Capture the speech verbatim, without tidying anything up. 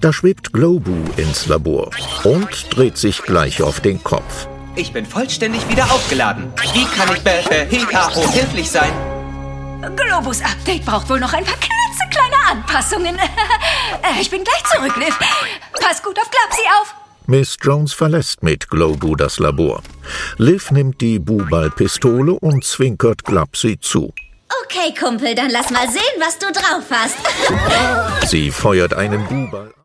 Da schwebt Glowboo ins Labor und dreht sich gleich auf den Kopf. Ich bin vollständig wieder aufgeladen. Wie kann ich be be Hinka hilflich sein? Globus Update braucht wohl noch ein paar klitzekleine Anpassungen. Ich bin gleich zurück, Liv. Pass gut auf Glapsi auf. Miss Jones verlässt mit Glowboo das Labor. Liv nimmt die Buhballpistole und zwinkert Glapsi zu. Okay, Kumpel, dann lass mal sehen, was du drauf hast. Sie feuert einen Buhball.